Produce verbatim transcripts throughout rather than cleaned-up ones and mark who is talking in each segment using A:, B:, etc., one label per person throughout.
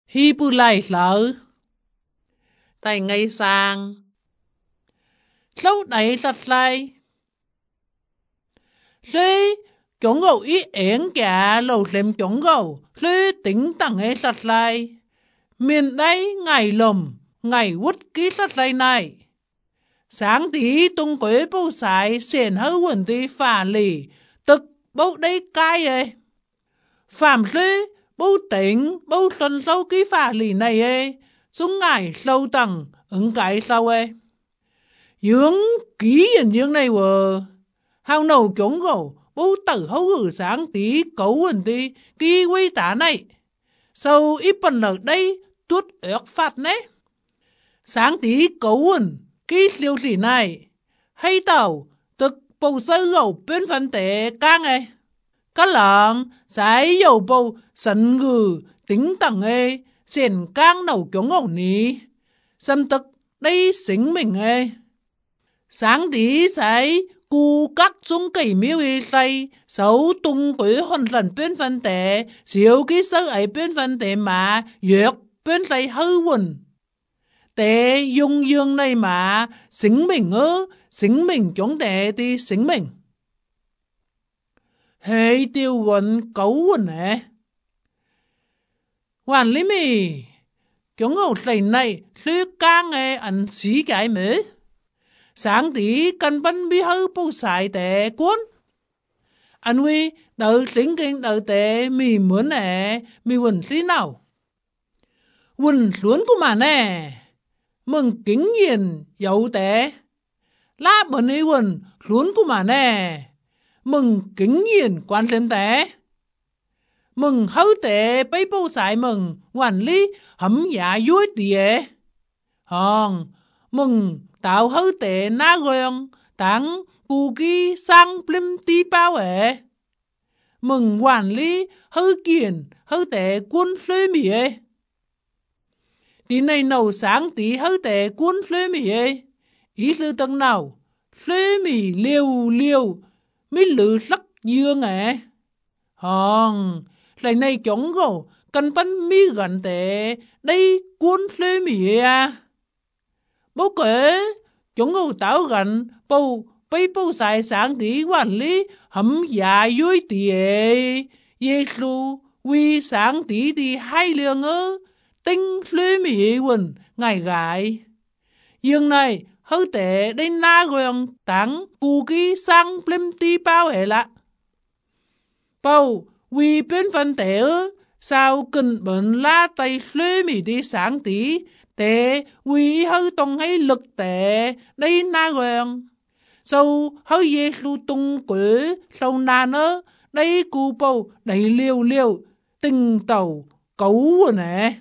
A: Hi bu lại lỡ. Tại ngày sang. Lâu đẩy lật lại. Lê chống gầu ý ẻn cả lâu xem chống gầu. Lê tính tăng ấy lật lại. Miền đây ngày lùm. Ngày quất ký lật lại này. Sáng tí tung quế bầu xài. Xền hơ quần tí phà lì. Tức bầu đây cai ấy. Phạm lê bầu tỉnh. Bầu xuân sâu ký phà lì này ấy. Xuống ngày sâu tầng. Ứng cái sâu ấy. Dương ký hình dương này vợ. Hào nầu chống gầu. Bố tử hấu gửi sáng tí cấu hình tí. Ký quy tá này. Sau ít phần ở đây. Tuốt ớt phạt nế. Sáng tí cấu hình. Ký liêu lì này. Hay tàu. Tức bầu sơ gầu bên phần tế càng ấy. Các lợn. Sái dầu bầu. Sân ngừ. Tính tầng ấy. Xền càng nầu chống gầu ní. Xâm tức. Đây xính mình ấy. Sáng tí sái cu cắt xuống cây miêu y say, xấu tung quỷ hồn lần bên phân tệ, xíu ký sơ ấy bên phân tệ mà, dược bên say hư quần. Tệ dung dương này mà, xính mình ơ, xính mình chống tệ thì xính mình. Hệ tiêu quần cấu quần nè. Hoàn lý mì, chống ngầu say này, sư ca nghe ảnh xí cái mới. Sáng tí căn bánh bí hư bố xài tệ cuốn. Anh huy đợi tính kinh đợi tệ mì mướn nè, mì quần tí nào. Quần xuống của mà nè, mừng kính nhiên dấu tệ. Lá bẩn ý quần xuống của mà nè, mừng kính nhiên quan thêm tệ. Mừng hấu tệ bấy bố xài mừng, hoàn lý hấm dạ dối tìa. Hòn, mừng tạo hư tệ ná gương, tặng cụ ký sang plim tí bao ế. Mừng quản lý hư kiền, hư tệ quân lê mì ế. Tí này nấu sáng tí hư tệ quân lê mì ế. Ý lưu tầng nào, lê mì liều liều, mì lử sắc dương ế. Hòn, lại này chống gồ, cần bánh mì gần tệ, đây quân lê mì ế à. Bố kể, chúng ngủ táo gần, bầu, bây bầu xài sáng tí quản lý, hấm dạ dối tìa. Giê-xu, vì sáng tí thì hai lương ơ, tinh lê mì quần, ngài gái. Dương này, hư tệ đến na gương tắng, cụ ký sang plim tí bao hệ lạ. Bầu, vì bên phần tệ ơ, sao cần bệnh la tay lê mì đi sáng tí, tệ vì hư tông hay lực tệ đây na gương. Sau hư Giê-xu tung quỷ sau na nơ đây cụ bầu đầy liều liều tình tàu cấu rồi nè.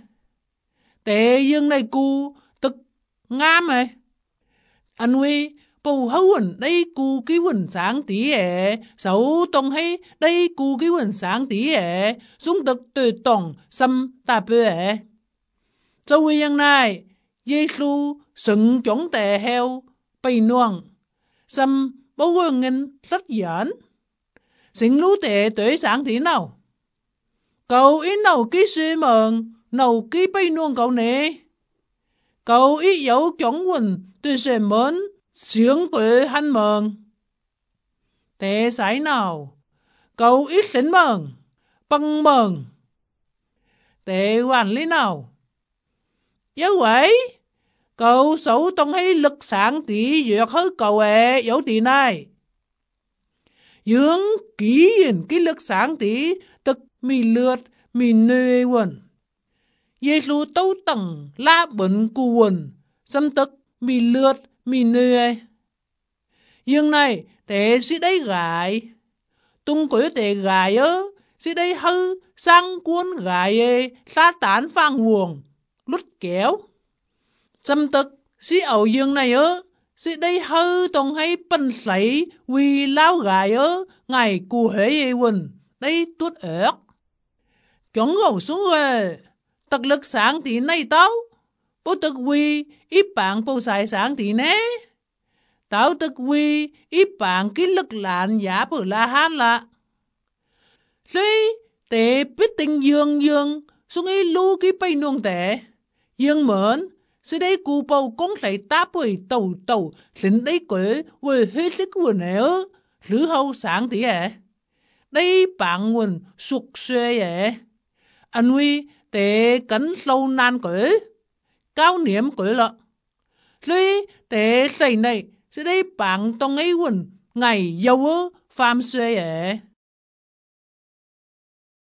A: Tệ dương này cụ tức ngam ấy. Anh huy bầu hư quần đây cụ ký quần sáng tí ế. Sau tông hay đây cụ ký quần sáng tí ế. Dung tức tuyệt tổng xâm tà bê ế. Sau huy yang này Giê-xu sừng chống tệ heo bày nuông. Xâm bố gương ngân rất giỡn. Xính lũ tệ tuế sáng tí nào. Cậu ít nấu ký sư mờn, nấu ký bày nuông cậu nè. Cậu ít dấu chống quần tôi sẽ mớn sướng bế hăn mờn. Tệ sái nào. Cậu ít tính mờn, bằng mờn. Tệ quản lý nào. Yếu quấy. Cậu xấu tông hay lực sáng tí dược hơi cậu ế yếu tí này. Dương ký hiển cái lực sáng tí tức mì lượt mì nê quần. Giê-xu tâu tầng la bẩn cụ quần. Xâm tức mì lượt mì nê. Dương này tế sĩ đấy gái. Tung quế tế gái ơ. Sĩ đấy hư sang cuốn gái ê. Sa tán phang huồng. Lút kéo. Xâm tức, sĩ ẩu dương này ơ, sĩ đây hư tổng hay bần sấy vì lao gái ơ, ngày cụ hế ê quần, đây tuốt ớt. Chống gầu xuống về, tật lực sáng tí này tao, bố tức vì ít bạn bố xài sáng tí nế. Tao tức vì ít bạn ký lực lạn giả bờ la hát lạ. Sĩ tế biết tình dương dương, xuống ấy lưu cái bay nông tệ, nhưng mến, sẽ đây cụ bầu công lại ta bồi tàu tàu, xin đây quế, về hết sức quần eo, lữ hậu sáng tí à. Đây bạn nguồn sụt xuê à. Anh huy, để cắn sâu nan quế, cao niệm quế lọ. Lý, để xây này, sẽ đây bạn tông ấy quần, ngày dâu phạm xuê à.